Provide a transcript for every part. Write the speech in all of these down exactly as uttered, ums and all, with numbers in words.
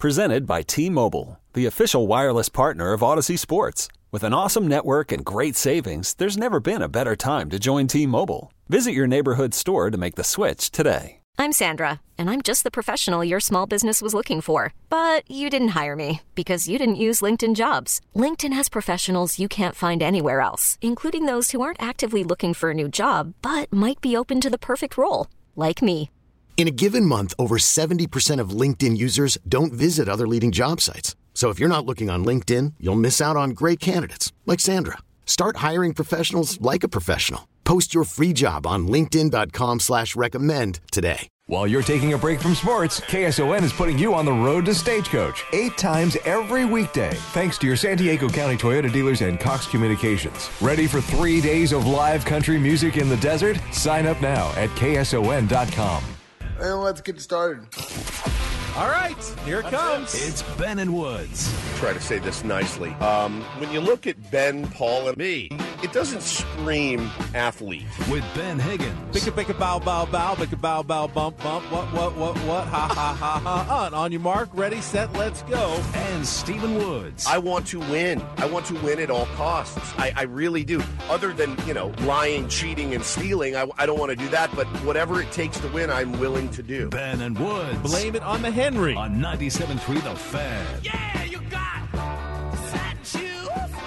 Presented by T-Mobile, the official wireless partner of Odyssey Sports. With an awesome network and great savings, there's never been a better time to join T-Mobile. Visit your neighborhood store to make the switch today. I'm Sandra, and I'm just the professional your small business was looking for. But you didn't hire me because you didn't use LinkedIn Jobs. LinkedIn has professionals you can't find anywhere else, including those who aren't actively looking for a new job, but might be open to the perfect role, like me. In a given month, over seventy percent of LinkedIn users don't visit other leading job sites. So if you're not looking on LinkedIn, you'll miss out on great candidates like Sandra. Start hiring professionals like a professional. Post your free job on linkedin dot com slash recommend today. While you're taking a break from sports, K S O N is putting you on the road to Stagecoach eight times every weekday, thanks to your San Diego County Toyota dealers and Cox Communications. Ready for three days of live country music in the desert? Sign up now at K S O N dot com. And let's get started. All right, here it comes. It's Ben and Woods. Try to say this nicely. Um, when you look at Ben, Paul, and me, it doesn't scream athlete. With Ben Higgins. Bicka, bicka, bow, bow, bow, bicka, bow, bow, bump, bump, what, what, what, what, ha, ha, ha, ha, ha. On your mark, ready, set, let's go. And Stephen Woods. I want to win. I want to win at all costs. I, I really do. Other than, you know, lying, cheating, and stealing, I, I don't want to do that. But whatever it takes to win, I'm willing to do. Ben and Woods. Blame it on the Henry. On ninety-seven point three The Fan. Yeah, you got satin shoes.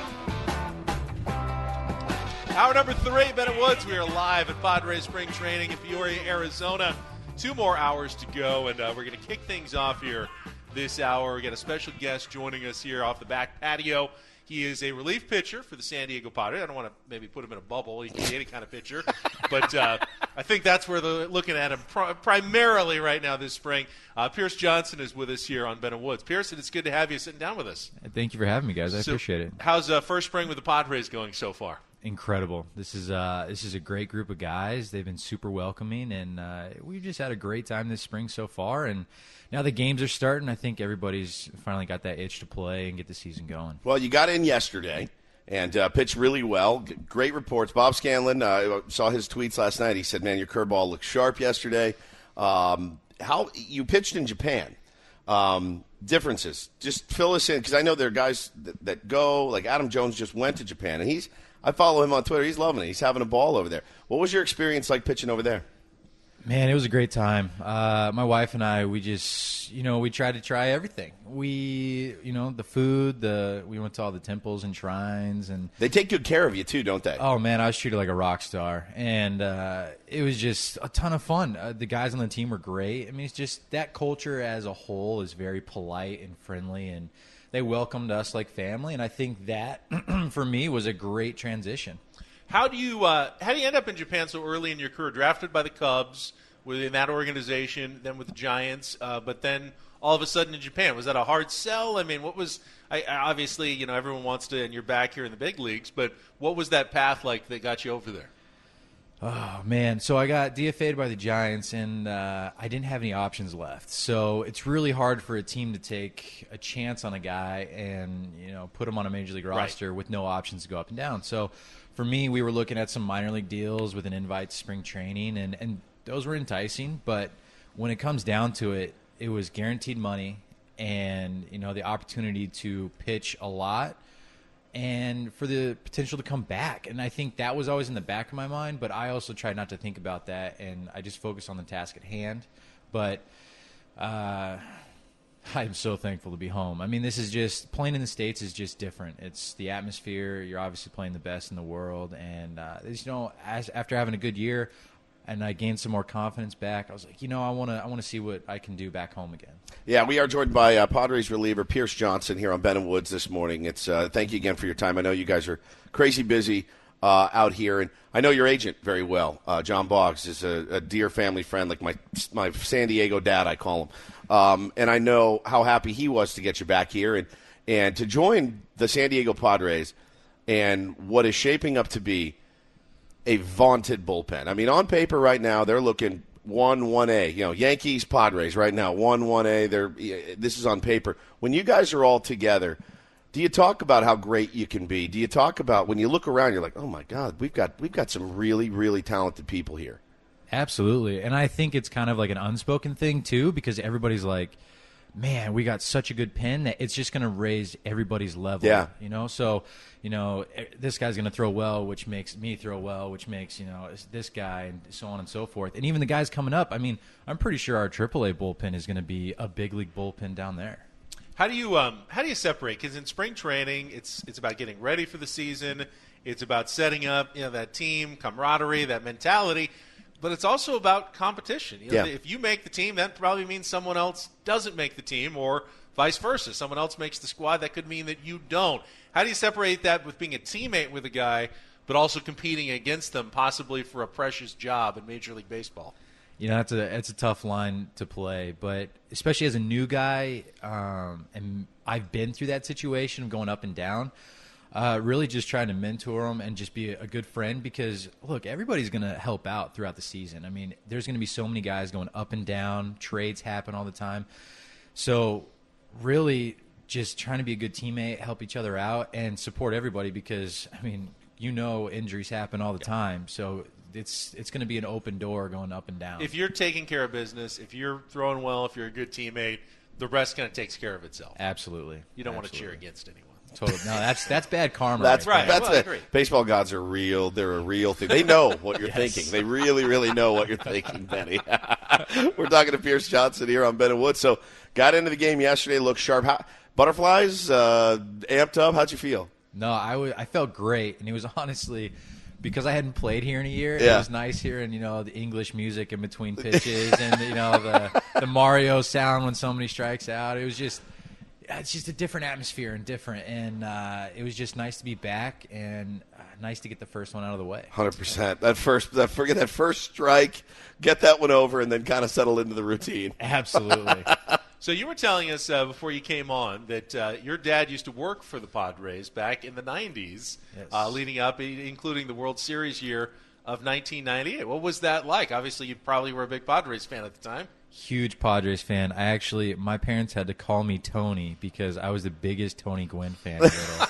Hour number three, Ben and Woods. We are live at Padres Spring Training in Peoria, Arizona. Two more hours to go, and uh, we're going to kick things off here this hour. We got a special guest joining us here off the back patio. He is a relief pitcher for the San Diego Padres. I don't want to maybe put him in a bubble. He can be any kind of pitcher. But uh, I think that's where they're looking at him pr- primarily right now this spring. Uh, Pierce Johnson is with us here on Ben and Woods. Pierce, it's good to have you sitting down with us. Thank you for having me, guys. I so appreciate it. How's uh, first spring with the Padres going so far? Incredible. This is uh, this is a great group of guys. They've been super welcoming, and uh, we've just had a great time this spring so far. And now the games are starting. I think everybody's finally got that itch to play and get the season going. Well, you got in yesterday and uh, pitched really well. G- great reports. Bob Scanlon, uh, saw his tweets last night. He said, man, your curveball looked sharp yesterday. Um, how you pitched in Japan. Um, differences. Just fill us in, because I know there are guys that, that go, like Adam Jones just went to Japan, and he's I follow him on Twitter. He's loving it. He's having a ball over there. What was your experience like pitching over there? Man, it was a great time. Uh, my wife and I, we just, you know, we tried to try everything. We, you know, the food, the we went to all the temples and shrines. And they take good care of you, too, don't they? Oh, man, I was treated like a rock star. And uh, it was just a ton of fun. Uh, the guys on the team were great. I mean, it's just that culture as a whole is very polite and friendly, and they welcomed us like family. And I think that, for me, was a great transition. How do you uh, how do you end up in Japan so early in your career? Drafted by the Cubs, within that organization, then with the Giants, uh, but then all of a sudden in Japan. Was that a hard sell? I mean, what was I, obviously, you know, everyone wants to, and you're back here in the big leagues, but what was that path like that got you over there? Oh, man. So I got D F A'd by the Giants, and uh, I didn't have any options left. So it's really hard for a team to take a chance on a guy and, you know, put him on a major league roster right. with no options to go up and down. So for me, we were looking at some minor league deals with an invite to spring training, and, and those were enticing. But when it comes down to it, it was guaranteed money and, you know, the opportunity to pitch a lot and for the potential to come back. And I think that was always in the back of my mind, but I also tried not to think about that, and I just focused on the task at hand. But uh, I'm so thankful to be home. I mean, this is just – playing in the States is just different. It's the atmosphere. You're obviously playing the best in the world. And, uh, you know, as, after having a good year – and I gained some more confidence back, I was like, you know, I want to I want to see what I can do back home again. Yeah, we are joined by uh, Padres reliever Pierce Johnson here on Ben and Woods this morning. It's uh, thank you again for your time. I know you guys are crazy busy uh, out here, and I know your agent very well. Uh, John Boggs is a, a dear family friend, like my my San Diego dad, I call him. Um, and I know how happy he was to get you back here and, and to join the San Diego Padres and what is shaping up to be a vaunted bullpen. I mean, on paper right now, they're looking one one A. You know, Yankees, Padres right now, one one A. They're this is on paper. When you guys are all together, do you talk about how great you can be? Do you talk about when you look around, you're like, oh my God, we've got we've got some really, really talented people here. Absolutely. And I think it's kind of like an unspoken thing too, because everybody's like, man, we got such a good pen that it's just going to raise everybody's level. Yeah. You know, so, you know, this guy's going to throw well, which makes me throw well, which makes, you know, this guy, and so on and so forth. And even the guys coming up, I mean, I'm pretty sure our triple A bullpen is going to be a big league bullpen down there. How do you um how do you separate? Because in spring training, it's it's about getting ready for the season. It's about setting up, you know, that team camaraderie, that mentality. But it's also about competition. You know, yeah. If you make the team, that probably means someone else doesn't make the team, or vice versa. Someone else makes the squad. That could mean that you don't. How do you separate that with being a teammate with a guy, but also competing against them, possibly for a precious job in Major League Baseball? You know, it's a it's a tough line to play, but especially as a new guy, um, and I've been through that situation of going up and down. Uh, really just trying to mentor them and just be a good friend because, look, everybody's going to help out throughout the season. I mean, there's going to be so many guys going up and down. Trades happen all the time. So really just trying to be a good teammate, help each other out, and support everybody because, I mean, you know injuries happen all the time. So it's it's going to be an open door going up and down. If you're taking care of business, if you're throwing well, if you're a good teammate, the rest kind of takes care of itself. Absolutely. You don't Absolutely. want to cheer against anyone. Totally. No, that's that's bad karma. That's right. That's Well, I a, agree. baseball gods are real. They're a real thing. They know what you're Yes. thinking. They really, really know what you're thinking, Benny. We're talking to Pierce Johnson here on Ben and Wood. So, got into the game yesterday, looked sharp. How, butterflies, uh, amped up. How'd you feel? No, I, w- I felt great, and it was honestly because I hadn't played here in a year. Yeah. It was nice hearing, you know, the English music in between pitches and, you know, the the Mario sound when somebody strikes out. It was just it's just a different atmosphere and different, and uh, it was just nice to be back and uh, nice to get the first one out of the way. one hundred percent. That first, that forget that first strike, get that one over, and then kind of settle into the routine. Absolutely. So you were telling us uh, before you came on that uh, your dad used to work for the Padres back in the nineties, Yes. uh, leading up, including the World Series year of nineteen ninety-eight. What was that like? Obviously, you probably were a big Padres fan at the time. Huge Padres fan. I actually, my parents had to call me Tony because I was the biggest Tony Gwynn fan. Little.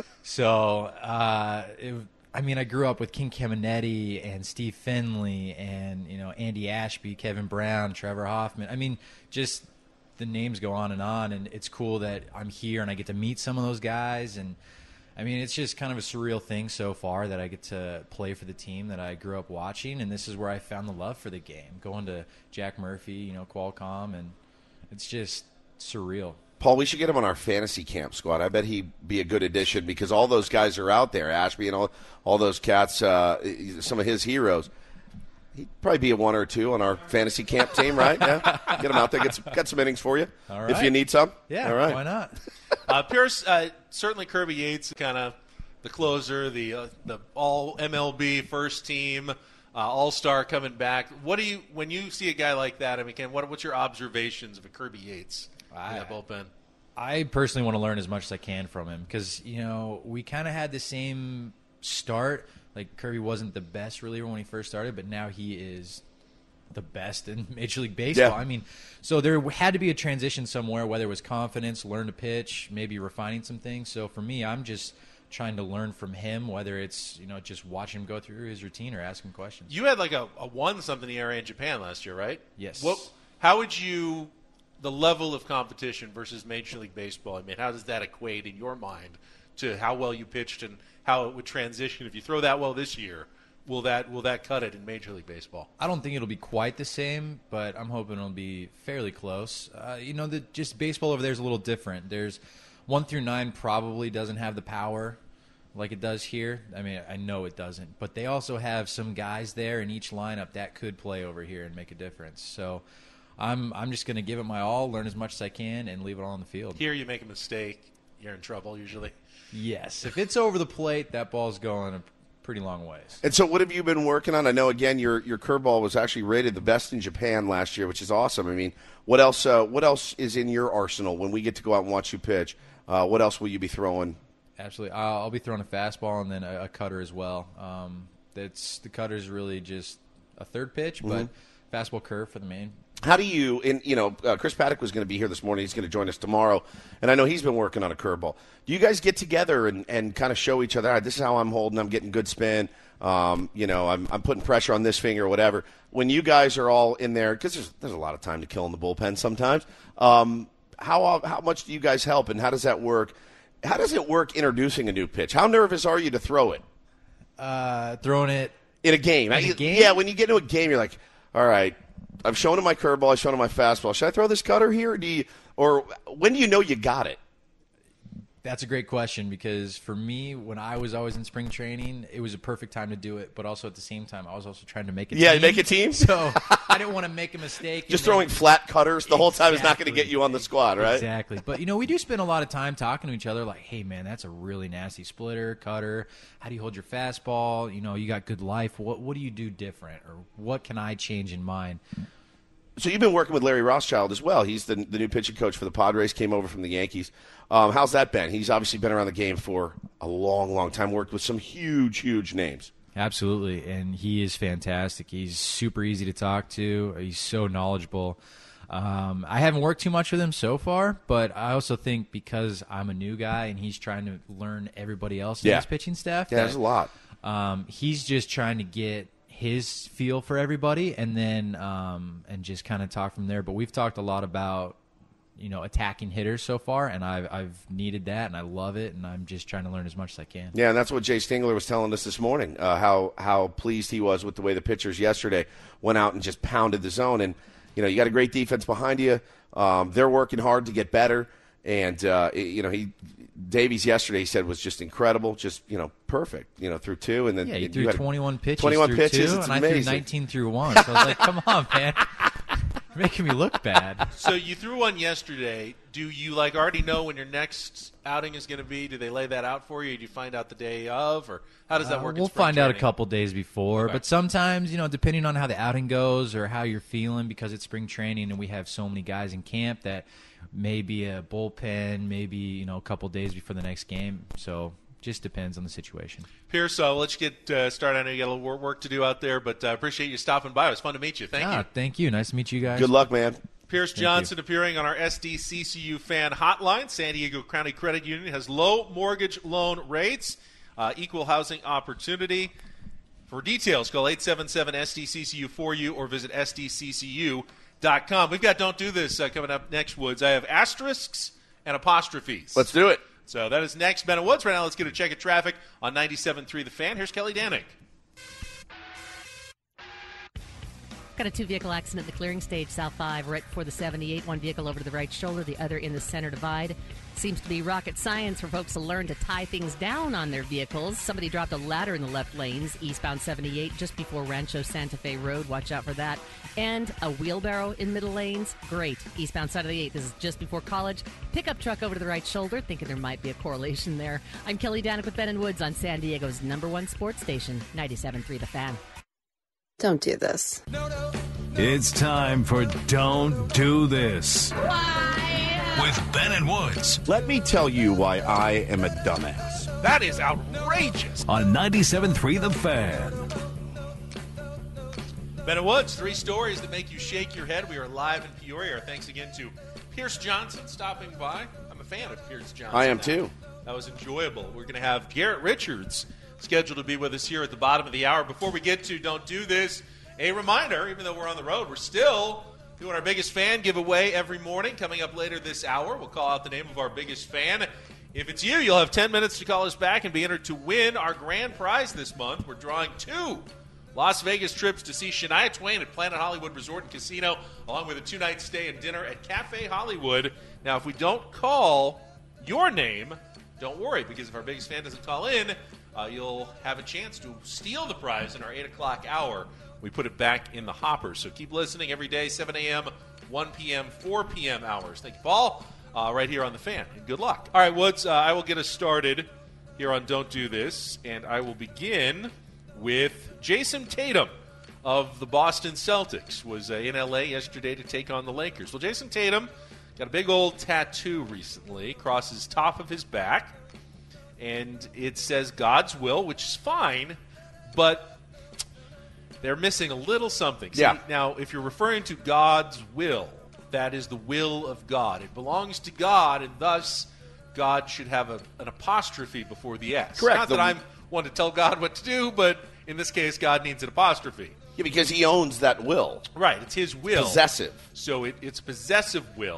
so, uh, it, I mean, I grew up with King Caminetti and Steve Finley and, you know, Andy Ashby, Kevin Brown, Trevor Hoffman. I mean, just the names go on and on, and it's cool that I'm here and I get to meet some of those guys. And, I mean, it's just kind of a surreal thing so far that I get to play for the team that I grew up watching, and this is where I found the love for the game, going to Jack Murphy, you know, Qualcomm, and it's just surreal. Paul, we should get him on our fantasy camp squad. I bet he'd be a good addition because all those guys are out there, Ashby and all, all those cats, uh, some of his heroes. He'd probably be a one or two on our fantasy camp team, right? Yeah, get him out there, get some, get some innings for you All right. if you need some. Yeah, all right. why not? Uh, Pierce, uh, certainly Kirby Yates, kind of the closer, the uh, the all M L B first team, uh, all star coming back. What do you when you see a guy like that? I mean, Ken, what what's your observations of a Kirby Yates I, in that bullpen? I personally want to learn as much as I can from him because, you know, we kind of had the same start. Like, Kirby wasn't the best reliever when he first started, but now he is the best in Major League Baseball. Yeah. I mean, so there had to be a transition somewhere, whether it was confidence, learn to pitch, maybe refining some things. So for me, I'm just trying to learn from him, whether it's, you know, just watching him go through his routine or asking questions. You had like a, a one-something E R A in Japan last year, right? Yes. What? How would you, the level of competition versus Major League Baseball, I mean, how does that equate in your mind to how well you pitched and how it would transition? If you throw that well this year, will that will that cut it in Major League Baseball? I don't think it'll be quite the same, but I'm hoping it'll be fairly close. Uh, you know, the, just baseball over there is a little different. There's one through nine probably doesn't have the power like it does here. I mean, I know it doesn't, but they also have some guys there in each lineup that could play over here and make a difference. So I'm I'm just going to give it my all, learn as much as I can, and leave it all on the field. Here you make a mistake, you're in trouble usually. Yes, if it's over the plate, that ball's going a pretty long ways. And so what have you been working on? I know, again, your your curveball was actually rated the best in Japan last year, which is awesome. I mean, what else uh, What else is in your arsenal when we get to go out and watch you pitch? Uh, what else will you be throwing? Absolutely. I'll, I'll be throwing a fastball and then a, a cutter as well. Um, that's the cutter is really just a third pitch, but Mm-hmm. fastball curve for the main. How do you, and you know, uh, Chris Paddock was going to be here this morning. He's going to join us tomorrow, and I know he's been working on a curveball. Do you guys get together and, and kind of show each other, all right, this is how I'm holding, I'm getting good spin, um, you know, I'm, I'm putting pressure on this finger or whatever. When you guys are all in there, because there's, there's a lot of time to kill in the bullpen sometimes, um, how how much do you guys help, and how does that work? How does it work introducing a new pitch? How nervous are you to throw it? Uh, throwing it in a game. In a game? Yeah, when you get into a game, you're like, all right, I've shown him my curveball, I've shown him my fastball. Should I throw this cutter here? Or, do you, or when do you know you got it? That's a great question, because for me, when I was always in spring training, it was a perfect time to do it. But also at the same time, I was also trying to make a yeah, team. Yeah, make a team? So I didn't want to make a mistake. Just throwing then, flat cutters the exactly, whole time is not going to get you on the squad, right? Exactly. But, you know, we do spend a lot of time talking to each other like, hey, man, that's a really nasty splitter, cutter. How do you hold your fastball? You know, you got good life. What, what do you do different? Or what can I change in mine? So you've been working with Larry Rothschild as well. He's the the new pitching coach for the Padres, came over from the Yankees. Um, how's that been? He's obviously been around the game for a long, long time, worked with some huge, huge names. Absolutely, and he is fantastic. He's super easy to talk to. He's so knowledgeable. Um, I haven't worked too much with him so far, but I also think because I'm a new guy and he's trying to learn everybody else in yeah. his pitching staff. Yeah, that, there's a lot. Um, he's just trying to get his feel for everybody, and then um, and just kind of talk from there. But we've talked a lot about, you know, attacking hitters so far, and I've I've needed that, and I love it, and I'm just trying to learn as much as I can. Yeah, and that's what Jay Stingler was telling us this morning, uh, how how pleased he was with the way the pitchers yesterday went out and just pounded the zone. And you know, you got a great defense behind you. Um, they're working hard to get better, and uh, you know he. Davies yesterday, he said, was just incredible, just, you know, perfect, you know, through two. And then yeah, he threw twenty-one pitches twenty-one through pitches, two, it's and amazing. I threw nineteen through one. So I was like, come on, man. You're making me look bad. So you threw one yesterday. Do you, like, already know when your next outing is going to be? Do they lay that out for you? Do you find out the day of? Or how does that work? Uh, we'll find training? out a couple days before. Okay. But sometimes, you know, depending on how the outing goes or how you're feeling, because it's spring training and we have so many guys in camp, that maybe a bullpen, maybe, you know, a couple days before the next game. So just depends on the situation. Pierce, uh, let's get uh, started. I know you got a little work to do out there, but I uh, appreciate you stopping by. It was fun to meet you. Thank ah, you. Thank you. Nice to meet you guys. Good luck, man. Pierce Thank Johnson you. appearing on our S D C C U fan hotline. San Diego County Credit Union has low mortgage loan rates, uh, equal housing opportunity. For details, call eight seven seven S D C C U for you or visit S D C C U dot com. We've got Don't Do This uh, coming up next, Woods. I have asterisks and apostrophes. Let's do it. So that is next. Ben and Woods. Right now, let's get a check of traffic on ninety-seven point three The Fan. Here's Kelly Danik. Got a two-vehicle accident at the clearing stage, South five, right before the seventy-eight. One vehicle over to the right shoulder, the other in the center divide. Seems to be rocket science for folks to learn to tie things down on their vehicles. Somebody dropped a ladder in the left lanes, eastbound seventy-eight, just before Rancho Santa Fe Road. Watch out for that. And a wheelbarrow in middle lanes. Great. Eastbound side of the eight. This is just before College. Pickup truck over to the right shoulder. Thinking there might be a correlation there. I'm Kelly Danik with Ben and Woods on San Diego's number one sports station, ninety-seven point three The Fan. Don't do this. It's time for Don't Do This. Why? With Ben and Woods. Let me tell you why I am a dumbass. That is outrageous. On ninety-seven point three The Fan. Ben and Woods, three stories that make you shake your head. We are live in Peoria. Our thanks again to Pierce Johnson stopping by. I'm a fan of Pierce Johnson. I am now. too. That was enjoyable. We're going to have Garrett Richards scheduled to be with us here at the bottom of the hour. Before we get to Don't Do This, a reminder, even though we're on the road, we're still doing our biggest fan giveaway every morning. Coming up later this hour, we'll call out the name of our biggest fan. If it's you, you'll have ten minutes to call us back and be entered to win our grand prize this month. We're drawing two Las Vegas trips to see Shania Twain at Planet Hollywood Resort and Casino, along with a two-night stay and dinner at Cafe Hollywood. Now, if we don't call your name, don't worry, because if our biggest fan doesn't call in, uh, you'll have a chance to steal the prize in our eight o'clock hour. We put it back in the hopper. So keep listening every day, seven a.m., one p.m., four p.m. hours. Thank you, Paul, uh, right here on The Fan. And good luck. All right, Woods, uh, I will get us started here on Don't Do This, and I will begin with Jason Tatum of the Boston Celtics. Was uh, in L A yesterday to take on the Lakers. Well, Jason Tatum got a big old tattoo recently across his top of his back, and it says God's will, which is fine, but they're missing a little something. See, yeah. Now, if you're referring to God's will, that is the will of God. It belongs to God, and thus God should have a, an apostrophe before the S. Correct. Not the, that I'm one to tell God what to do, but in this case, God needs an apostrophe. Yeah, because he owns that will. Right, it's his will. Possessive. So it, it's possessive will,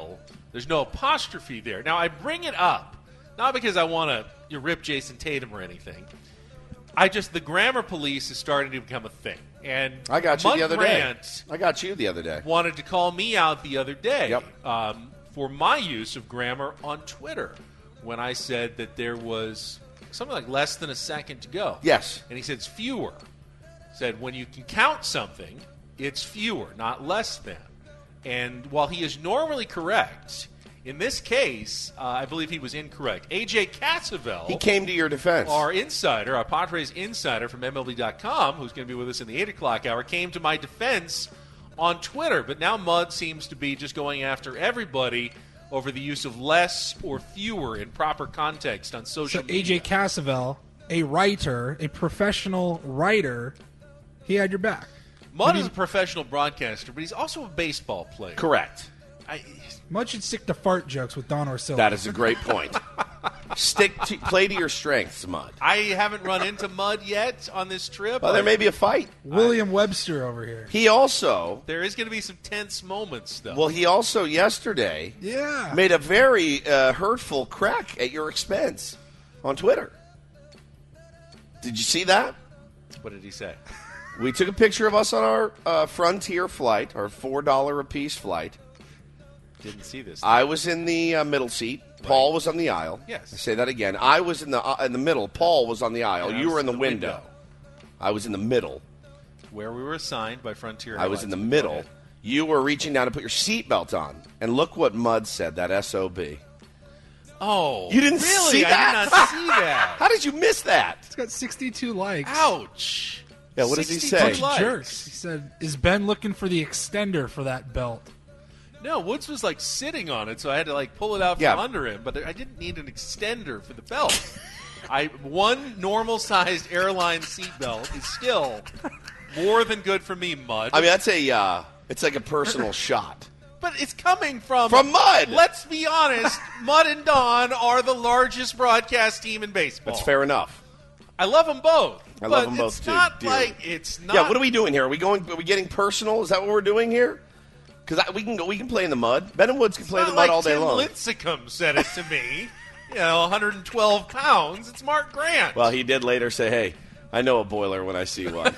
There's no apostrophe there. Now, I bring it up, not because I want to you know, rip Jason Tatum or anything. I just, the grammar police is starting to become a thing. And I got you Mud the other Grant day. I got you the other day. Wanted to call me out the other day yep. um, for my use of grammar on Twitter when I said that there was something like less than a second to go. Yes. And he said it's fewer. Said when you can count something, it's fewer, not less than. And while he is normally correct, in this case, uh, I believe he was incorrect. A J Cassavell. He came to your defense. Our insider, our Padres insider from M L B dot com, who's going to be with us in the eight o'clock hour, came to my defense on Twitter. But now Mud seems to be just going after everybody over the use of less or fewer in proper context on social so media. A J Cassavell, a writer, a professional writer, he had your back. Mud is a professional broadcaster, but he's also a baseball player. Correct. I, Mud should stick to fart jokes with Don Orsillo. That is a great point. Stick to play to your strengths, Mud. I haven't run into Mud yet on this trip. Well, there may be a fight. William I, Webster over here. He also... There is going to be some tense moments, though. Well, he also yesterday yeah. made a very uh, hurtful crack at your expense on Twitter. Did you see that? What did he say? We took a picture of us on our uh, Frontier flight, our four dollars a piece flight. Didn't see this. I was in the uh, middle seat. Paul right. was on the aisle. Yes. I say that again. I was in the uh, in the middle. Paul was on the aisle. You were in the, the window. window. I was in the middle. Where we were assigned by Frontier I was in the middle. You were reaching down to put your seatbelt on. And look what Mud said, that S O B. Oh. You didn't really? see that? I did not see that. How did you miss that? It's got sixty-two likes. Ouch. Yeah, what does he say? Jerks. He said, is Ben looking for the extender for that belt? No, Woods was like sitting on it, so I had to like pull it out from yeah. under him. But I didn't need an extender for the belt. I one normal-sized airline seatbelt is still more than good for me, Mud. I mean, that's a uh, it's like a personal shot. But it's coming from from Mud. Let's be honest, Mud and Don are the largest broadcast team in baseball. That's fair enough. I love them both. I but love them both it's too. Not dearly. like it's not. Yeah, what are we doing here? Are we going? Are we getting personal? Is that what we're doing here? Because we can go. We can play in the mud. Ben and Woods can it's play in the like mud all day Tim long. Lincecum said it to me. You know, one hundred twelve pounds. It's Mark Grant. Well, he did later say, "Hey, I know a boiler when I see one."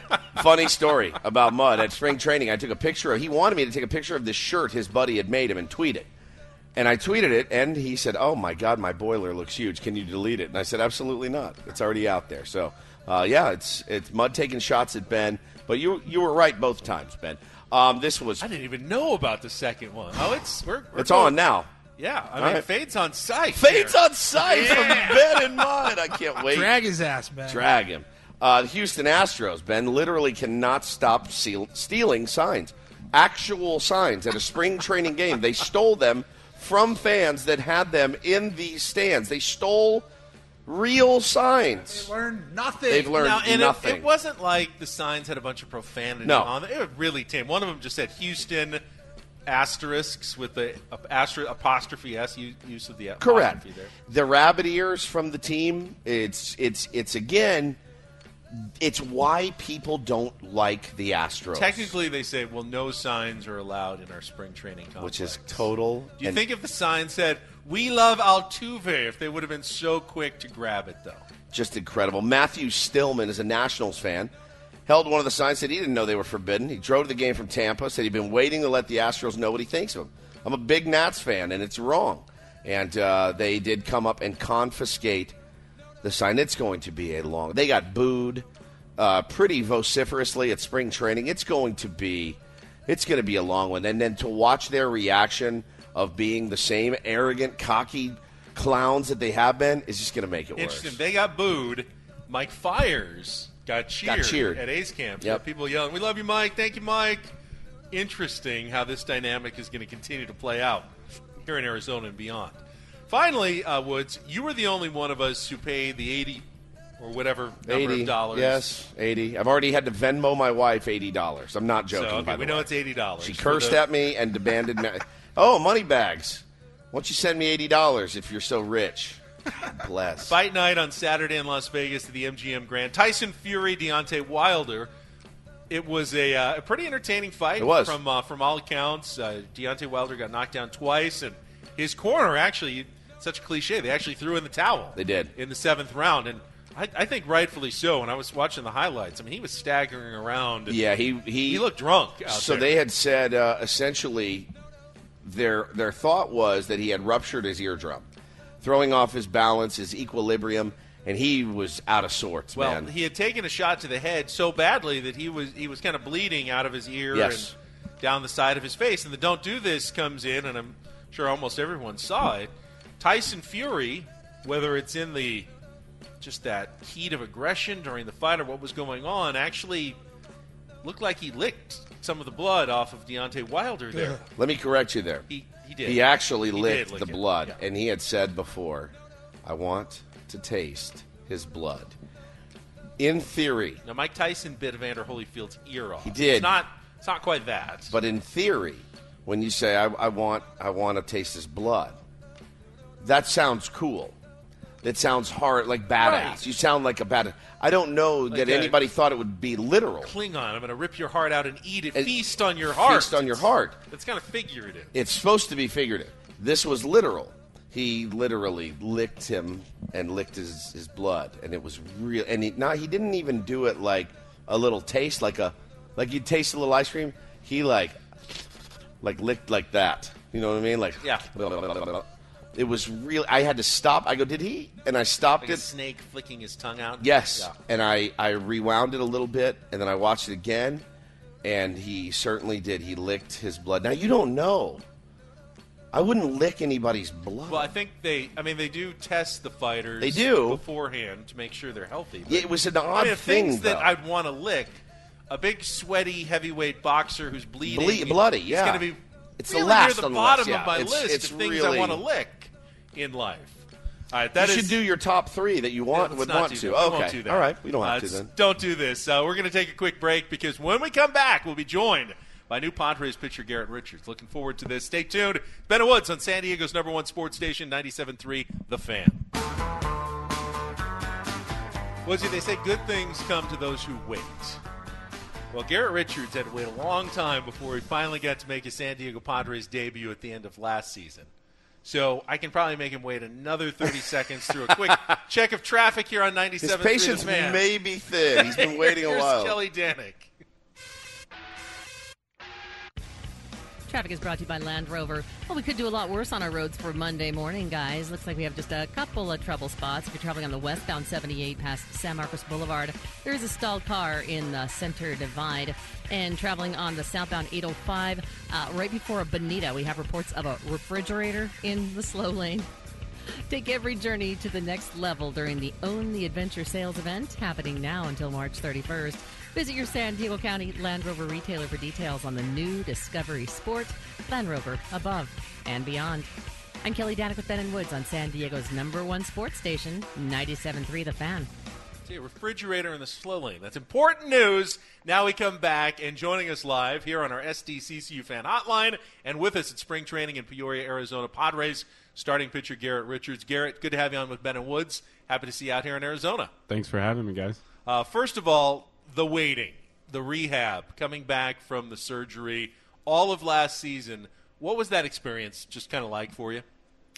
Funny story about Mud at spring training. I took a picture of. He wanted me to take a picture of this shirt his buddy had made him and tweet it. And I tweeted it, and he said, "Oh my God, my boiler looks huge. Can you delete it?" And I said, "Absolutely not. It's already out there." So, uh, yeah, it's it's Mud taking shots at Ben. But you you were right both times, Ben. Um, this was. I didn't even know about the second one. Oh, it's we're, we're it's going. on now. Yeah, I All mean, right. Fade's on site. Fade's here. on site yeah. from Ben and Mud. I can't wait. Drag his ass, Ben. Drag him. Uh, the Houston Astros, Ben, literally cannot stop seal- stealing signs. Actual signs at a spring training game. They stole them from fans that had them in these stands. They stole real signs. They learned nothing. They've learned now, and nothing. It, it wasn't like the signs had a bunch of profanity No. on them. It was really tame. One of them just said Houston asterisks with the asterisk, apostrophe S use of the apostrophe Correct. there. The rabbit ears from the team. It's it's it's again. It's why people don't like the Astros. Technically, they say, well, no signs are allowed in our spring training complex. Which is total. Do you and think if the sign said, we love Altuve, if they would have been so quick to grab it, though? Just incredible. Matthew Stillman is a Nationals fan. Held one of the signs, said he didn't know they were forbidden. He drove to the game from Tampa, said he'd been waiting to let the Astros know what he thinks of them. I'm a big Nats fan, and it's wrong. And uh, they did come up and confiscate the sign. It's going to be a long. They got booed uh, pretty vociferously at spring training. It's going to be, it's going to be a long one. And then to watch their reaction of being the same arrogant, cocky clowns that they have been is just going to make it worse. Interesting. They got booed. Mike Fiers got cheered, Got cheered. at A's Camp. Yep. People yelling, "We love you, Mike. Thank you, Mike." Interesting how this dynamic is going to continue to play out here in Arizona and beyond. Finally, uh, Woods, you were the only one of us who paid the eighty or whatever number eighty of dollars. Yes, eighty. I've already had to Venmo my wife eighty dollars. I'm not joking. So, okay, by the we way. know it's eighty dollars. She cursed the- at me and demanded. me- oh, money bags. Why don't you send me eighty dollars if you're so rich? God bless. Fight night on Saturday in Las Vegas at the M G M Grand. Tyson Fury, Deontay Wilder. It was a, uh, a pretty entertaining fight. It was. From, uh, from all accounts. Uh, Deontay Wilder got knocked down twice, and his corner actually, such a cliche, they actually threw in the towel. They did. In the seventh round, and I, I think rightfully so. When I was watching the highlights, I mean, he was staggering around. Yeah, he he, he looked drunk out So there. they had said uh, essentially their their thought was that he had ruptured his eardrum, throwing off his balance, his equilibrium, and he was out of sorts, Well, man. he had taken a shot to the head so badly that he was he was kind of bleeding out of his ear Yes. and down the side of his face. And the "Don't do this" comes in, and I'm sure almost everyone saw it. Tyson Fury, whether it's in the just that heat of aggression during the fight or what was going on, actually looked like he licked some of the blood off of Deontay Wilder there. Let me correct you there. He he did. He actually He licked did lick the it. blood, Yeah. and he had said before, "I want to taste his blood." In theory, Now, Mike Tyson bit Evander Holyfield's ear off. He did. It's not, it's not quite that. but in theory, when you say, I, I want I want to taste his blood, that sounds cool. That sounds hard, like badass. Right. You sound like a badass. I don't know Like that a- anybody thought it would be literal. Klingon, I'm going to rip your heart out and eat it. And Feast on your heart. Feast on your heart. That's kind of figurative. It's supposed to be figurative. This was literal. He literally licked him and licked his, his blood, and it was real. And he, now he didn't even do it like a little taste, like a like you taste a little ice cream. He like like licked like that. You know what I mean? Like Yeah. It was real. I had to stop. I go, did he? And I stopped Like a it. snake flicking his tongue out. Yes. Yeah. And I, I rewound it a little bit, and then I watched it again, and he certainly did. He licked his blood. Now, you don't know. I wouldn't lick anybody's blood. Well, I think they, I mean, they do test the fighters They do. beforehand to make sure they're healthy. Yeah, it was an I odd mean, thing, things that though. I'd want to lick. A big, sweaty, heavyweight boxer who's bleeding. Ble- bloody, yeah. It's going to be It's the really last near the on the bottom list, yeah. of my It's- list it's of things really- I want to lick in life. All right, that you is- should do your top three that you want Let's would not want do to. that. We Okay. won't do that. All right. We don't have Uh, to then. Don't do this. Uh, we're going to take a quick break because when we come back, we'll be joined by new Padres pitcher Garrett Richards. Looking forward to this. Stay tuned. Ben Woods on San Diego's number one sports station, ninety-seven point three The Fan. Woodsy, they say good things come to those who wait. Well, Garrett Richards had to wait a long time before he finally got to make his San Diego Padres debut at the end of last season. So I can probably make him wait another thirty seconds through a quick check of traffic here on ninety-seven point three His patience The Fan. may be thin. He's been waiting a Here's while. Kelly Danik. Traffic is brought to you by Land Rover. Well, we could do a lot worse on our roads for Monday morning, guys. Looks like we have just a couple of trouble spots. If you're traveling on the westbound seventy-eight past San Marcos Boulevard, there is a stalled car in the center divide. And traveling on the southbound eight oh five, uh, right before Bonita, we have reports of a refrigerator in the slow lane. Take every journey to the next level during the Own the Adventure sales event happening now until March thirty-first. Visit your San Diego County Land Rover retailer for details on the new Discovery Sport, Land Rover, above and beyond. I'm Kelly Danik with Ben and Woods on San Diego's number one sports station, ninety-seven point three The Fan. See, a refrigerator in the slow lane. That's important news. Now we come back, and joining us live here on our S D C C U fan hotline and with us at spring training in Peoria, Arizona, Padres starting pitcher Garrett Richards. Garrett, good to have you on with Ben and Woods. Happy to see you out here in Arizona. Thanks for having me, guys. Uh, first of all, the waiting, the rehab, coming back from the surgery, all of last season. What was that experience just kind of like for you?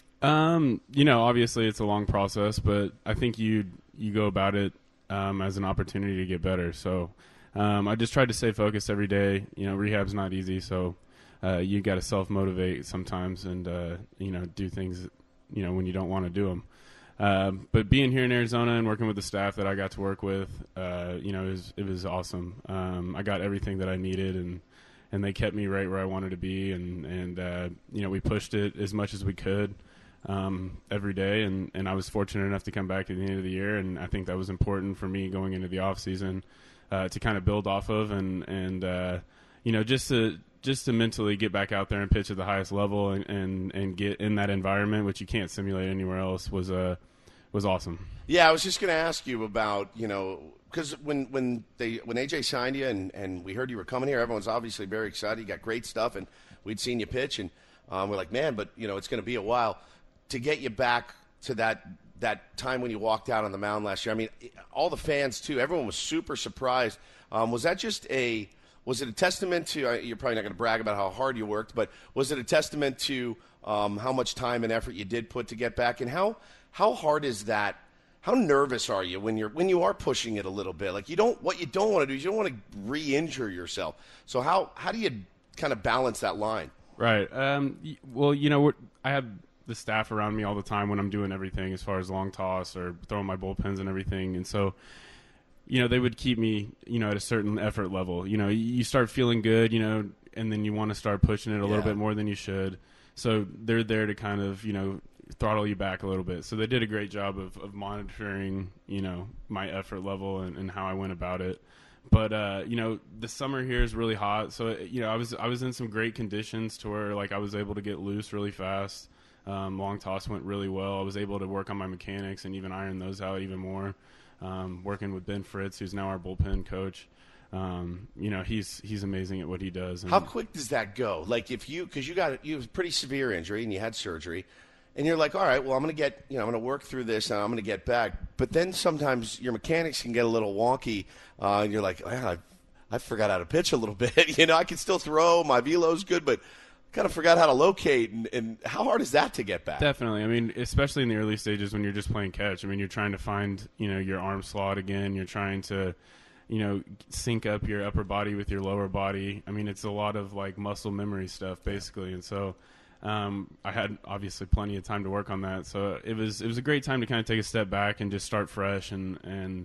Um, you know, obviously it's a long process, but I think you you go about it um, as an opportunity to get better. So um, I just tried to stay focused every day. You know, rehab's not easy, so uh, you got to self-motivate sometimes and, uh, you know, do things, you know, when you don't want to do them. Uh, but being here in Arizona and working with the staff that I got to work with, uh, you know, it was, it was awesome. Um, I got everything that I needed, and, and they kept me right where I wanted to be. And, and uh, you know, we pushed it as much as we could um, every day. And, and I was fortunate enough to come back at the end of the year. And I think that was important for me going into the off season uh, to kind of build off of and, and uh, you know, just to, just to mentally get back out there and pitch at the highest level and, and, and get in that environment, which you can't simulate anywhere else, was a, was awesome. Yeah, I was just going to ask you about, you know, because when, when they when A J signed you and, and we heard you were coming here, everyone's obviously very excited. You got great stuff, and we'd seen you pitch, and um, we're like, man, but, you know, it's going to be a while. To get you back to that that time when you walked out on the mound last year. I mean, all the fans too. Everyone was super surprised. Um, was that just a was it a testament to? Uh, you're probably not going to brag about how hard you worked, but was it a testament to um, how much time and effort you did put to get back? And how how hard is that? How nervous are you when you're when you are pushing it a little bit? Like you don't what you don't want to do is you don't want to re-injure yourself. So how how do you kind of balance that line? Right. Um, y- well, you know, we're, I have the staff around me all the time when I'm doing everything as far as long toss or throwing my bullpens and everything. And so, you know, they would keep me, you know, at a certain effort level. You know, you start feeling good, you know, and then you want to start pushing it a Yeah. little bit more than you should. So they're there to kind of, you know, throttle you back a little bit. So they did a great job of, of monitoring, you know, my effort level and, and how I went about it. But, uh, you know, the summer here is really hot. So, you know, I was I was in some great conditions to where, like, I was able to get loose really fast. Um, long toss went really well. I was able to work on my mechanics and even iron those out even more. Um, working with Ben Fritz, who's now our bullpen coach. Um, you know, he's he's amazing at what he does. And How quick does that go? Like if you, because you got you have a pretty severe injury and you had surgery, and you're like, all right, well, I'm going to get, you know, I'm going to work through this and I'm going to get back. But then sometimes your mechanics can get a little wonky, uh, and you're like, well, I, I forgot how to pitch a little bit. You know, I can still throw, my velo's good, but kind of forgot how to locate. And, and how hard is that to get back? Definitely. I mean, especially in the early stages when you're just playing catch. I mean, you're trying to find, you know, your arm slot again. You're trying to, you know, sync up your upper body with your lower body. I mean, it's a lot of like muscle memory stuff basically. And so um, I had obviously plenty of time to work on that. So it was, it was a great time to kind of take a step back and just start fresh and, and,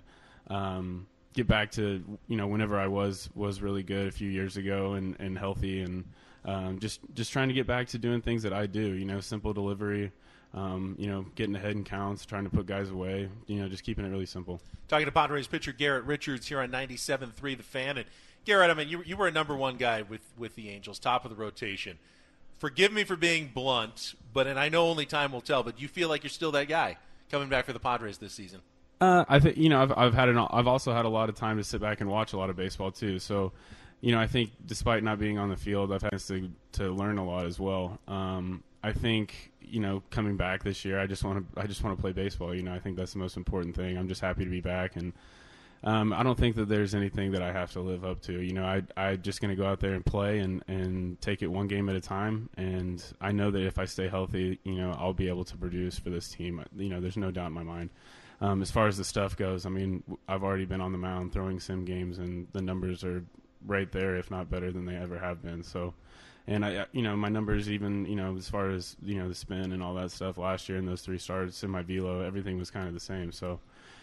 um, get back to, you know, whenever I was, was really good a few years ago and, and healthy and, um, just, just trying to get back to doing things that I do, you know, simple delivery, um, you know, getting ahead in counts, trying to put guys away, you know, just keeping it really simple. Talking to Padres pitcher Garrett Richards here on ninety-seven point three The Fan. And Garrett, I mean, you, you were a number one guy with, with the Angels, top of the rotation. Forgive me for being blunt, but and I know only time will tell, but you feel like you're still that guy coming back for the Padres this season? Uh, I think, you know, I've, I've had an, I've also had a lot of time to sit back and watch a lot of baseball too. So, you know, I think despite not being on the field, I've had to, to learn a lot as well. Um, I think, you know, coming back this year, I just want to, I just want to play baseball. You know, I think that's the most important thing. I'm just happy to be back. And, um, I don't think that there's anything that I have to live up to. You know, I, I just going to go out there and play and, and take it one game at a time. And I know that if I stay healthy, you know, I'll be able to produce for this team. You know, there's no doubt in my mind. Um, as far as the stuff goes, I mean, I've already been on the mound throwing sim games, and the numbers are right there, if not better than they ever have been. So, and I, you know, my numbers even, you know, as far as, you know, the spin and all that stuff last year in those three starts in my velo, everything was kind of the same. So,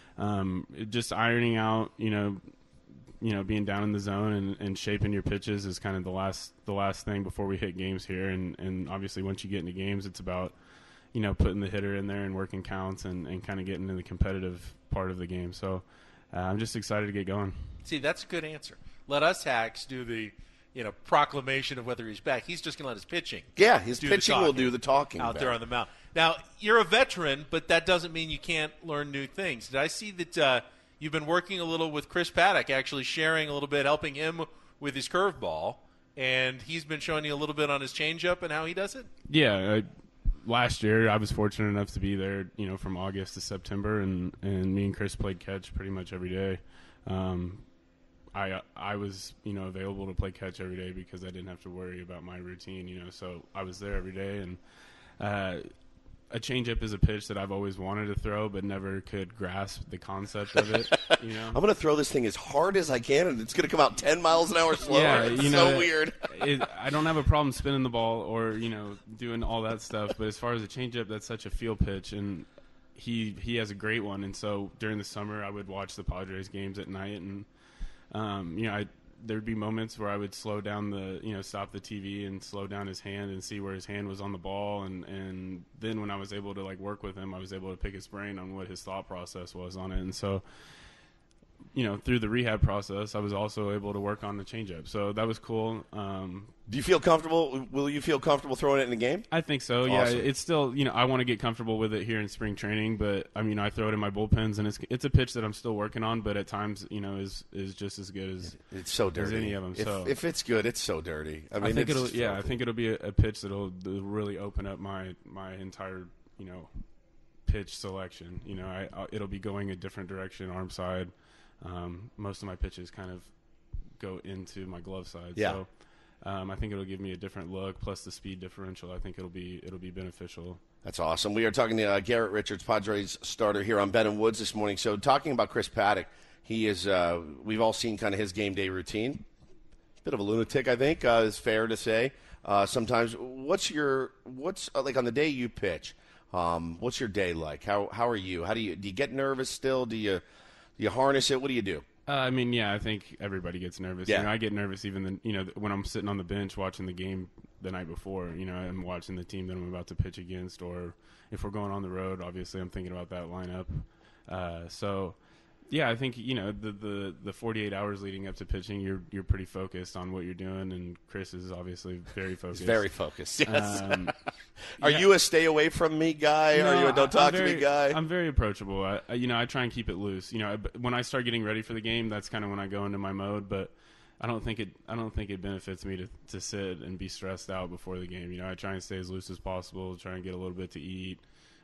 um, it just ironing out, you know, you know, being down in the zone and, and shaping your pitches is kind of the last, the last thing before we hit games here. And, and obviously once you get into games, it's about, you know, putting the hitter in there and working counts and, and kind of getting into the competitive part of the game. So uh, I'm just excited to get going. See, that's a good answer. Let us hacks do the, you know, proclamation of whether he's back. He's just going to let his pitching. Yeah, his do the pitching will do the talking out back. there on the mound. Now, you're a veteran, but that doesn't mean you can't learn new things. Did I see that uh, you've been working a little with Chris Paddock, actually sharing a little bit, helping him with his curveball, and he's been showing you a little bit on his changeup and how he does it? Yeah, I, last year I was fortunate enough to be there, you know, from August to September, and, and me and Chris played catch pretty much every day. Um, I I was, you know, available to play catch every day because I didn't have to worry about my routine, you know, so I was there every day. And uh, a changeup is a pitch that I've always wanted to throw but never could grasp the concept of it, you know. I'm going to throw this thing as hard as I can, and it's going to come out ten miles an hour slower. Yeah, it's you know, so weird. it, I don't have a problem spinning the ball or, you know, doing all that stuff. But as far as a changeup, that's such a field pitch, and he he has a great one. And so during the summer, I would watch the Padres games at night, and um, you know, I there'd be moments where I would slow down the, you know, stop the T V and slow down his hand and see where his hand was on the ball. And, and then when I was able to, like, work with him, I was able to pick his brain on what his thought process was on it. And so, you know, through the rehab process, I was also able to work on the changeup. So that was cool. Um, Do you feel comfortable? Will you feel comfortable throwing it in the game? I think so. Awesome. Yeah, it's still, you know, I want to get comfortable with it here in spring training, but I mean, I throw it in my bullpens, and it's it's a pitch that I'm still working on, but at times, you know, is is just as good as it's so dirty as any of them. If, so if it's good, it's so dirty. I mean, I think it's it'll yeah, filthy. I think it'll be a, a pitch that'll, that'll really open up my my entire, you know, pitch selection. You know, I, I it'll be going a different direction, arm side. Um, most of my pitches kind of go into my glove side. Yeah. So um, I think it'll give me a different look. Plus the speed differential, I think it'll be it'll be beneficial. That's awesome. We are talking to uh, Garrett Richards, Padres starter here on Ben and Woods this morning. So talking about Chris Paddack, he is. Uh, we've all seen kind of his game day routine. Bit of a lunatic, I think, uh, is fair to say. Uh, sometimes, what's your what's uh, like on the day you pitch? Um, what's your day like? How how are you? How do you do you get nervous still? Do you do you harness it? What do you do? Uh, I mean, yeah, I think everybody gets nervous. Yeah. You know, I get nervous even the, you know when I'm sitting on the bench watching the game the night before. You know, I'm watching the team that I'm about to pitch against, or if we're going on the road, obviously I'm thinking about that lineup. Uh, so. Yeah, I think, you know, the, the, the forty-eight hours leading up to pitching, you're you're pretty focused on what you're doing, and Chris is obviously very focused. He's very focused, yes. Um, Are yeah. you a stay away from me guy? No, Are you a don't talk very, to me guy? I'm very approachable. I, I, you know, I try and keep it loose. You know, I, when I start getting ready for the game, that's kind of when I go into my mode, but I don't think it I don't think it benefits me to, to sit and be stressed out before the game. You know, I try and stay as loose as possible, try and get a little bit to eat.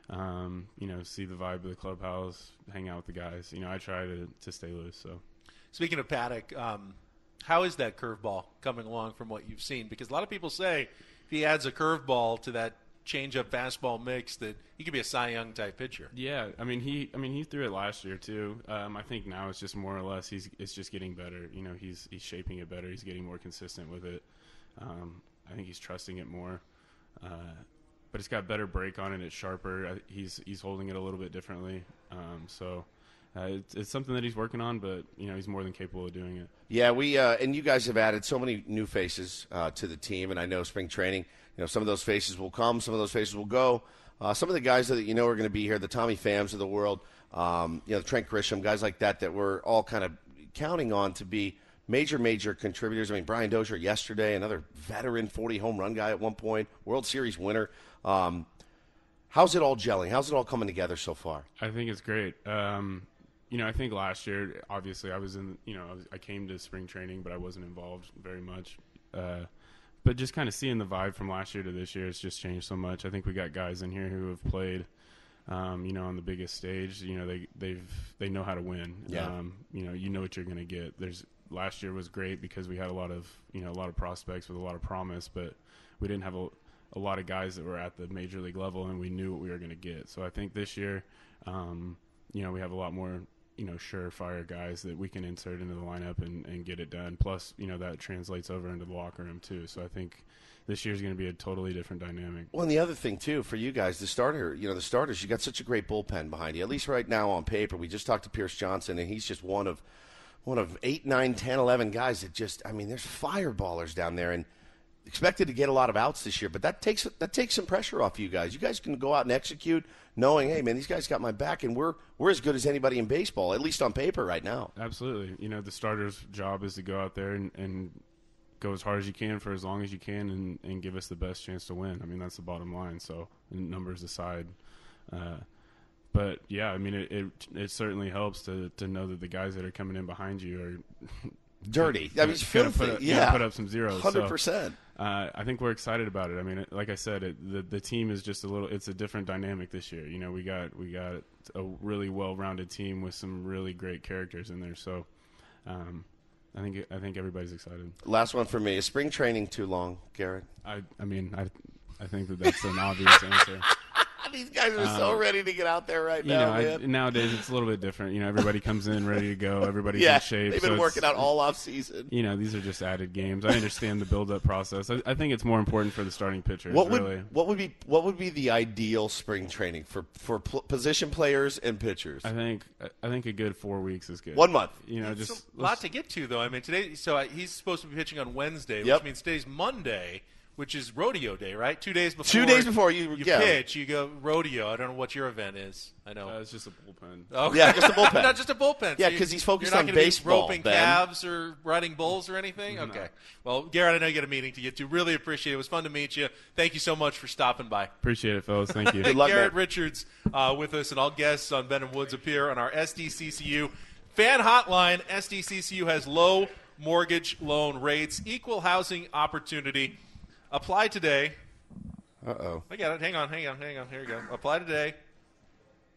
Um, you know, see the vibe of the clubhouse, hang out with the guys. You know, I try to, to stay loose. So, speaking of Paddack, um, how is that curveball coming along from what you've seen? Because a lot of people say if he adds a curveball to that change-up fastball mix, that he could be a Cy Young type pitcher. Yeah, I mean he, I mean he threw it last year too. Um, I think now it's just more or less he's it's just getting better. You know, he's he's shaping it better. He's getting more consistent with it. Um, I think he's trusting it more. Uh, But it's got better break on it. It's sharper. He's he's holding it a little bit differently. Um, so uh, it's, it's something that he's working on, but you know he's more than capable of doing it. Yeah, we uh, and you guys have added so many new faces uh, to the team, and I know spring training. You know, some of those faces will come, some of those faces will go. Uh, some of the guys that you know are going to be here, the Tommy Phams of the world, um, you know, Trent Grisham, guys like that, that we're all kind of counting on to be major, major contributors. I mean, Brian Dozier yesterday, another veteran forty home run guy at one point, World Series winner. Um, how's it all gelling? How's it all coming together so far? I think it's great. Um, you know, I think last year, obviously, I was in. You know, I, was, I came to spring training, but I wasn't involved very much. Uh, but just kind of seeing the vibe from last year to this year, it's just changed so much. I think we got guys in here who have played, um, you know, on the biggest stage. You know, they they've they know how to win. Yeah. Um, you know, you know what you're going to get. There's last year was great because we had a lot of you know a lot of prospects with a lot of promise, but we didn't have a a lot of guys that were at the major league level, and we knew what we were going to get. So I think this year, um, you know, we have a lot more, you know, surefire guys that we can insert into the lineup and, and get it done. Plus, you know, that translates over into the locker room too. So I think this year's going to be a totally different dynamic. Well, and the other thing too for you guys, the starter, you know, the starters, you got such a great bullpen behind you. At least right now on paper, we just talked to Pierce Johnson, and he's just one of one of eight, nine, ten, eleven guys that just, I mean, there's fireballers down there, and expected to get a lot of outs this year, but that takes that takes some pressure off you guys. You guys can go out and execute knowing, hey, man, these guys got my back, and we're we're as good as anybody in baseball, at least on paper right now. Absolutely. You know, the starter's job is to go out there and, and go as hard as you can for as long as you can and, and give us the best chance to win. I mean, that's the bottom line, so numbers aside. Uh, but, yeah, I mean, it, it it certainly helps to, to know that the guys that are coming in behind you are – dirty. I mean, it's filthy. Put up, yeah, put up some zeros. one hundred percent. So, uh, I think we're excited about it. I mean, it, like I said, it, the the team is just a little. It's a different dynamic this year. You know, we got we got a really well-rounded team with some really great characters in there. So, um, I think I think everybody's excited. Last one for me: is spring training too long, Garrett? I I mean, I I think that that's an obvious answer. These guys are so um, ready to get out there right you now, know, man. I, nowadays, it's a little bit different. You know, everybody comes in ready to go. Everybody's yeah, in shape. They've been so working out all off season. You know, these are just added games. I understand the build-up process. I, I think it's more important for the starting pitchers. What would really. what would be what would be the ideal spring training for for pl- position players and pitchers? I think I think a good four weeks is good. One month. You know, it's just a lot to get to, though. I mean, today. So I, he's supposed to be pitching on Wednesday, yep. which means today's Monday. Which is rodeo day, right? Two days before. Two days before you, you yeah. pitch, you go rodeo. I don't know what your event is. I know uh, it's just a bullpen. Okay. Yeah, just a bullpen. Not just a bullpen. Yeah, so because he's focused you're on not gonna baseball. Be roping Ben. calves or riding bulls or anything. No. Okay. Well, Garrett, I know you got a meeting to get to. Really appreciate it. It was fun to meet you. Thank you so much for stopping by. Appreciate it, fellas. Thank you. Good luck, Garrett man. Richards uh, with us, and all guests on Ben and Woods appear on our S D C C U fan hotline. S D C C U has low mortgage loan rates, equal housing opportunity. Apply today. Uh-oh. I got it. Hang on, hang on, hang on. Here we go. Apply today.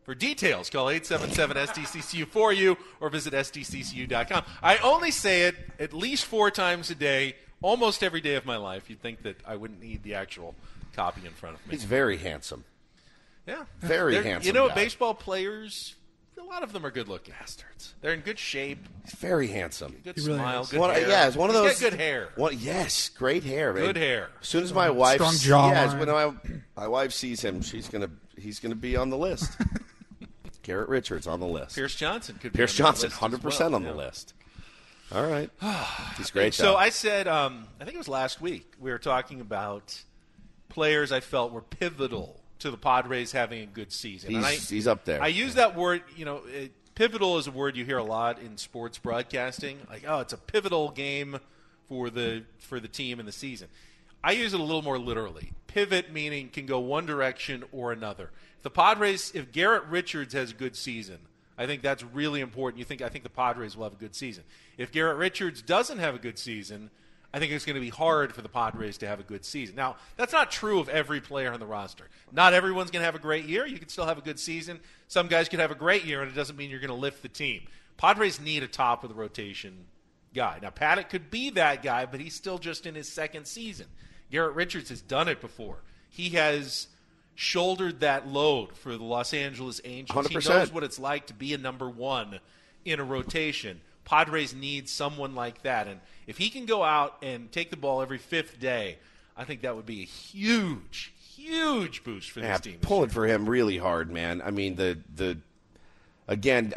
For details, call eight seven seven S D C C U for you or visit S D C C U dot com. I only say it at least four times a day, almost every day of my life. You'd think that I wouldn't need the actual copy in front of me. He's very handsome. Yeah. Very They're, handsome You know, guy. baseball players, a lot of them are good-looking bastards. They're in good shape. He's very handsome. Good He really smile, is. good One- hair. yeah, it's one of He's those. got good hair. One, yes, great hair. man. Good hair. As soon as my wife, Strong jawline. yeah, as when my, my wife sees him, she's gonna he's gonna be on the list. Garrett Richards on the list. Pierce Johnson could be Pierce on the Johnson, list as hundred percent well, on the yeah. list. All right, he's great. So though. I said, um, I think it was last week, we were talking about players I felt were pivotal to the Padres having a good season. he's, and I, he's up there. I use that word, you know, it, pivotal is a word you hear a lot in sports broadcasting. Like, oh, it's a pivotal game for the for the team in the season. I use it a little more literally. Pivot meaning can go one direction or another. If the Padres, if Garrett Richards has a good season, I think that's really important. You think I think the Padres will have a good season. If Garrett Richards doesn't have a good season, I think it's going to be hard for the Padres to have a good season. Now, that's not true of every player on the roster. Not everyone's going to have a great year. You can still have a good season. Some guys could have a great year, and it doesn't mean you're going to lift the team. Padres need a top of the rotation guy. Now, Paddock could be that guy, but he's still just in his second season. Garrett Richards has done it before. He has shouldered that load for the Los Angeles Angels. one hundred He percent. knows what it's like to be a number one in a rotation. Padres need someone like that. And if he can go out and take the ball every fifth day, I think that would be a huge, huge boost for this yeah, team. pulling for him really hard, man. I mean, the the again,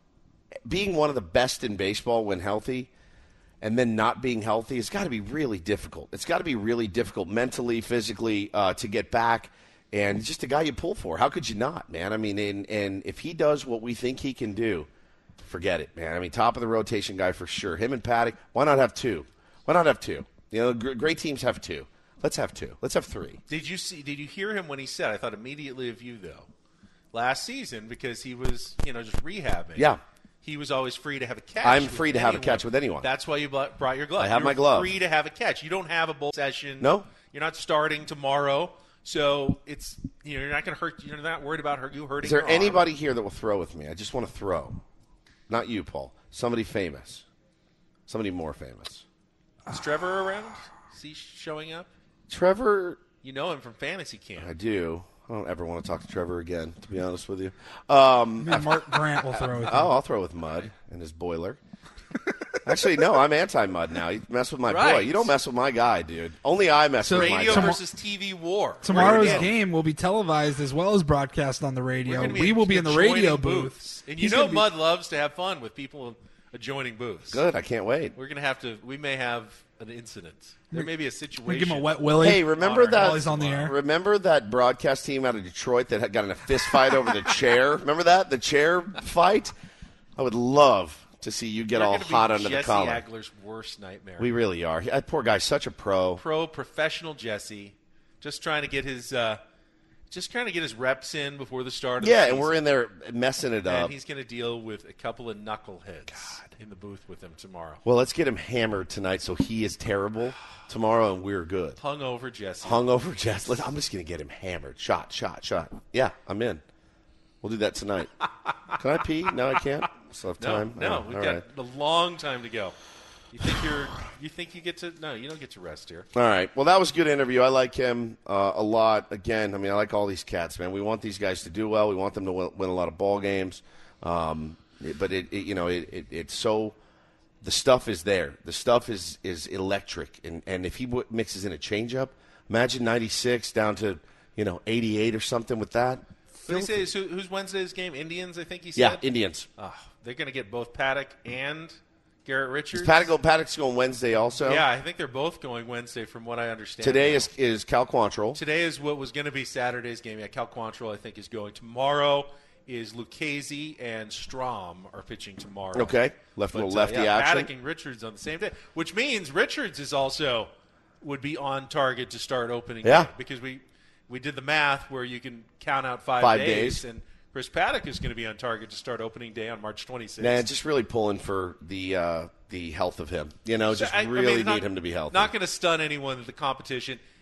being one of the best in baseball when healthy, and then not being healthy, it's got to be really difficult. It's got to be really difficult mentally, physically, uh, to get back. And he's just a guy you pull for. How could you not, man? I mean, and, and if he does what we think he can do, forget it, man. I mean, top of the rotation guy for sure. Him and Paddock, why not have two? Why not have two? You know, gr- great teams have two. Let's have two. Let's have three. Did you see? Did you hear him when he said? I thought immediately of you though. Last season, because he was, you know, just rehabbing. Yeah. He was always free to have a catch. I'm with free to have a anyone. catch with anyone. That's why you brought brought your glove. I have You're my glove. Free to have a catch. You don't have a bowl session. No. You're not starting tomorrow, so it's you know you're not going to hurt. You're not worried about hurt you hurting. Is there your arm. anybody here that will throw with me? I just want to throw. Not you, Paul. Somebody famous. Somebody more famous. Is Trevor around? Is he showing up? Trevor. You know him from fantasy camp. I do. I don't ever want to talk to Trevor again, to be honest with you. Um, Me and Mark Grant will throw with you. Oh, I'll throw with Mud and his boiler. Actually, no, I'm anti-Mud now. You mess with my Right. boy. You don't mess with my guy, dude. Only I mess So- with my Radio guy. versus T V war. Tomorrow's Right again. game will be televised as well as broadcast on the We're radio. gonna be We will be in the radio adjoining booth. booths. And you He's know gonna be- Mud loves to have fun with people adjoining booths. Good. I can't wait. We're going to have to – we may have an incident. There may be a situation. give him a wet willy. Hey, remember on our- that? While he's on the air. Remember that broadcast team out of Detroit that had got in a fist fight over the chair? Remember that? The chair fight? I would love to see you get We're all gonna be hot under the Jesse collar. Agler's worst nightmare. We really are. That poor guy's such a pro. Pro professional Jesse, just trying to get his uh, just trying to get his reps in before the start of Yeah, the and we're season. in there messing it up. And he's going to deal with a couple of knuckleheads in the booth with him tomorrow. Well, let's get him hammered tonight so he is terrible tomorrow and we're good. Hungover Jesse. Hungover Jess. Let's, I'm just going to get him hammered. Shot, shot, shot. Yeah, I'm in. We'll do that tonight. Can I pee? No, I can't. Still have No, time. no, Oh, we've all got right. a long time to go. You think you're? You think you get to? No, you don't get to rest here. All right. Well, that was a good interview. I like him uh, a lot. Again, I mean, I like all these cats, man. We want these guys to do well. We want them to win, win a lot of ball games. Um, it- but it, it, you know, it, it, it's so the stuff is there. The stuff is is electric, and and if he w- mixes in a changeup, imagine ninety-six down to you know eighty-eight or something with that. What did he say? Is who, who's Wednesday's game? Indians, I think he said. Yeah, Indians. Oh, they're going to get both Paddock and Garrett Richards. Is Paddock go, Paddock's going Wednesday also? Yeah, I think they're both going Wednesday, from what I understand. Today now. is is Cal Quantrill. Today is what was going to be Saturday's game. Yeah, Cal Quantrill, I think, is going. Tomorrow is Lucchese and Strom are pitching tomorrow. Okay. Left But, little uh, lefty yeah, action. Paddock and Richards on the same day, which means Richards is also would be on target to start opening Yeah. day, because we we did the math where you can count out five, Five days, days. and Chris Paddock is going to be on target to start opening day on March twenty-sixth. Man, just really pulling for the uh, the health of him. You know, just I- I really mean, not- need him to be healthy. Not going to stun anyone in the competition.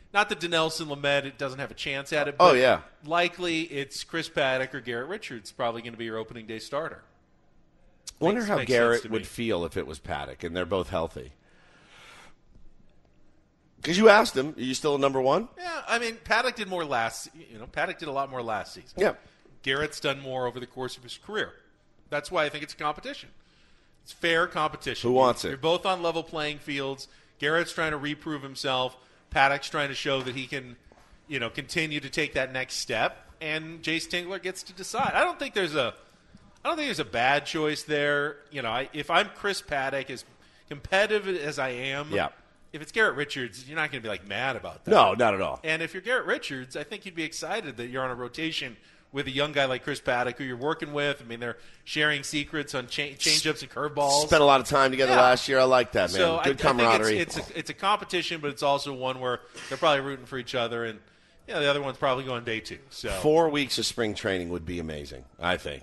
Not that Dinelson Lamet doesn't have a chance at it. But Oh, yeah. likely it's Chris Paddock or Garrett Richards probably going to be your opening day starter. I wonder Makes- how makes sense Garrett to would me. feel if it was Paddock and they're both healthy. Because you asked him, are you still a number one? Yeah, I mean, Paddock did more last. You know, Paddock did a lot more last season. Yeah. Garrett's done more over the course of his career. That's why I think it's a competition. It's fair competition. Who wants it? You're both on level playing fields. Garrett's trying to reprove himself. Paddock's trying to show that he can, you know, continue to take that next step. And Jace Tingler gets to decide. I don't think there's a, I don't think there's a bad choice there. You know, I, if I'm Chris Paddock, as competitive as I am, Yeah. if it's Garrett Richards, you're not going to be like mad about that. No, not at all. And if you're Garrett Richards, I think you'd be excited that you're on a rotation with a young guy like Chris Paddock, who you're working with. I mean, they're sharing secrets on cha- change-ups and curveballs. Spent a lot of time together Yeah. last year. I like that, man. So Good I, camaraderie. I think it's, it's, a, it's a competition, but it's also one where they're probably rooting for each other. And you know, the other one's probably going day two. So Four weeks of spring training would be amazing, I think.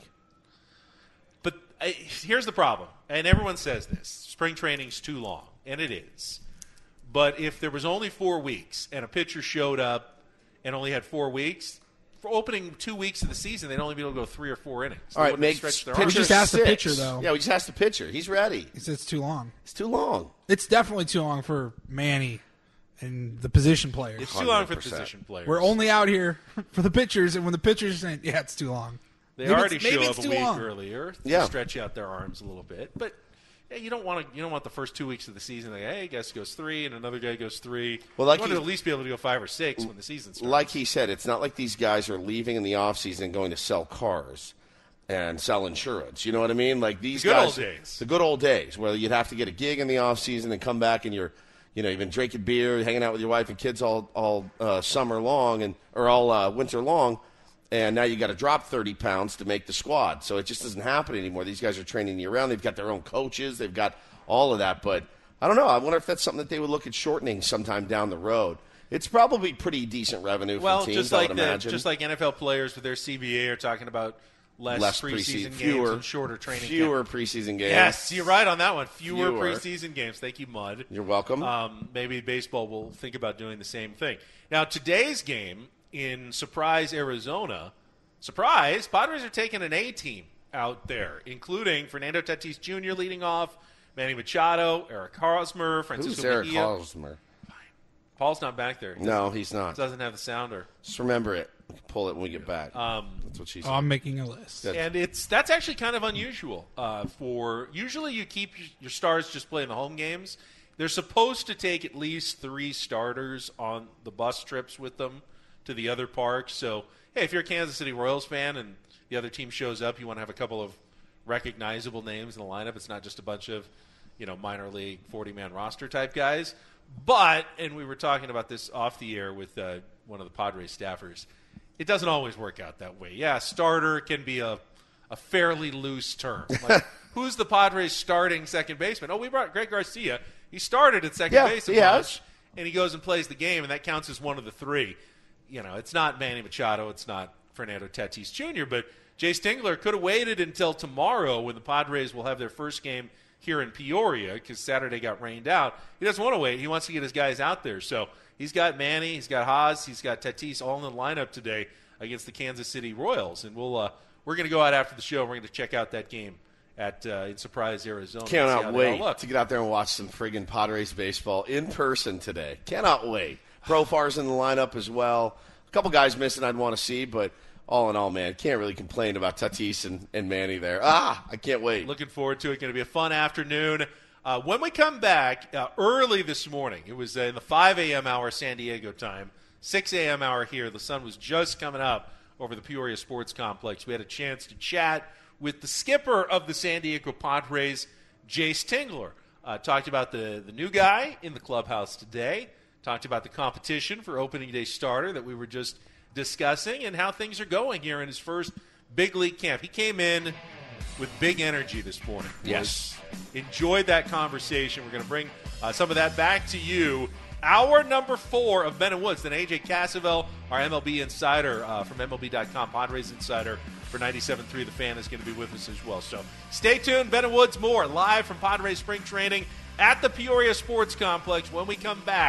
But I, here's the problem, and everyone says this: spring training's too long, and it is. But if there was only four weeks and a pitcher showed up and only had four weeks, for opening two weeks of the season, they'd only be able to go three or four innings. All They right, wouldn't make stretch their pitcher arms. We just asked the six. pitcher, though. Yeah, we just asked the pitcher. He's ready. He said it's too long. It's too long. It's definitely too long for Manny and the position players. It's too long for the one hundred percent. position players. We're only out here for the pitchers, and when the pitchers saying, yeah, it's too long. They Maybe already it's- maybe show it's up a too week long. earlier to Yeah. stretch out their arms a little bit, but yeah, you don't want to. You don't want the first two weeks of the season. Like, hey, guy goes three, and another guy goes three. Well, like you want to he- at least be able to go five or six when the season starts. Like he said, it's not like these guys are leaving in the offseason and going to sell cars and sell insurance. You know what I mean? Like these The good guys, old days. The good old days where you'd have to get a gig in the offseason and come back and you're, you know, you've been drinking beer, hanging out with your wife and kids all all uh, summer long and or all uh, winter long. And now you got to drop thirty pounds to make the squad. So it just doesn't happen anymore. These guys are training year round. They've got their own coaches. They've got all of that. But I don't know. I wonder if that's something that they would look at shortening sometime down the road. It's probably pretty decent revenue for well, teams, just I like would the, imagine. just like N F L players with their C B A are talking about less, Less preseason, preseason, games fewer, and shorter training. fewer camp. preseason games. Yes, you're right on that one. Fewer, Fewer. preseason games. Thank you, Mud. You're welcome. Um, maybe baseball will think about doing the same thing. Now, today's game in Surprise, Arizona. Surprise, Padres are taking an A team out there, including Fernando Tatis Junior leading off, Manny Machado, Eric Hosmer, Francisco Who's Eric Mejia. Hosmer? Paul's not back there. He No, doesn't- he's not. Doesn't have the sounder. Just remember it. We can pull it when we get back. Um, That's what she Oh, said. I'm making a list. That's- and it's that's actually kind of unusual uh, for usually you keep your stars just playing the home games. They're supposed to take at least three starters on the bus trips with them to the other parks. So, hey, if you're a Kansas City Royals fan and the other team shows up, you want to have a couple of recognizable names in the lineup. It's not just a bunch of, you know, minor league forty-man roster type guys. But, and we were talking about this off the air with uh, one of the Padres staffers, it doesn't always work out that way. Yeah, starter can be a, a fairly loose term. Like, who's the Padres starting second baseman? Oh, we brought Greg Garcia. He started at second Yeah, base a he bunch, has. and he goes and plays the game, and that counts as one of the three. You know, it's not Manny Machado, it's not Fernando Tatis Junior, but Jace Tingler could have waited until tomorrow when the Padres will have their first game here in Peoria because Saturday got rained out. He doesn't want to wait. He wants to get his guys out there. So he's got Manny, he's got Haas, he's got Tatis all in the lineup today against the Kansas City Royals. And we'll uh, we're going to go out after the show. We're going to check out that game at uh, in Surprise, Arizona. See how Cannot they wait all look. to get out there and watch some friggin' Padres baseball in person today. Cannot wait. Profar's in the lineup as well. A couple guys missing I'd want to see, but all in all, man, can't really complain about Tatis and, and Manny there. Ah, I can't wait. Looking forward to it. Going to be a fun afternoon. Uh, when we come back uh, early this morning, it was uh, in the five a.m. hour San Diego time, six a.m. hour here. The sun was just coming up over the Peoria Sports Complex. We had a chance to chat with the skipper of the San Diego Padres, Jace Tingler. Uh, talked about the, the new guy in the clubhouse today. Talked about the competition for opening day starter that we were just discussing and how things are going here in his first big league camp. He came in with big energy this morning. Yes. Enjoyed that conversation. We're going to bring uh, some of that back to you. Hour number four of Ben and Woods. Then A J Cassavell, our M L B insider uh, from M L B dot com, Padres insider for ninety-seven point three The Fan, is going to be with us as well. So stay tuned. Ben and Woods more live from Padres spring training at the Peoria Sports Complex when we come back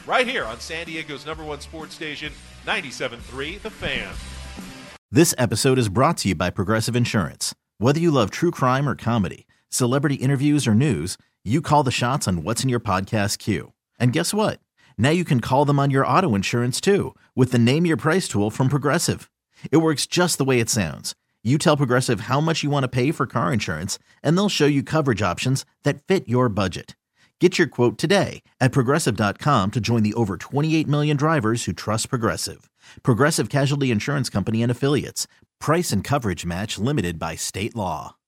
right here on San Diego's number one sports station, ninety-seven point three The Fan. This episode is brought to you by Progressive Insurance. Whether you love true crime or comedy, celebrity interviews or news, you call the shots on what's in your podcast queue. And guess what? Now you can call them on your auto insurance too with the Name Your Price tool from Progressive. It works just the way it sounds. You tell Progressive how much you want to pay for car insurance, and they'll show you coverage options that fit your budget. Get your quote today at Progressive dot com to join the over twenty-eight million drivers who trust Progressive. Progressive Casualty Insurance Company and Affiliates. Price and coverage match limited by state law.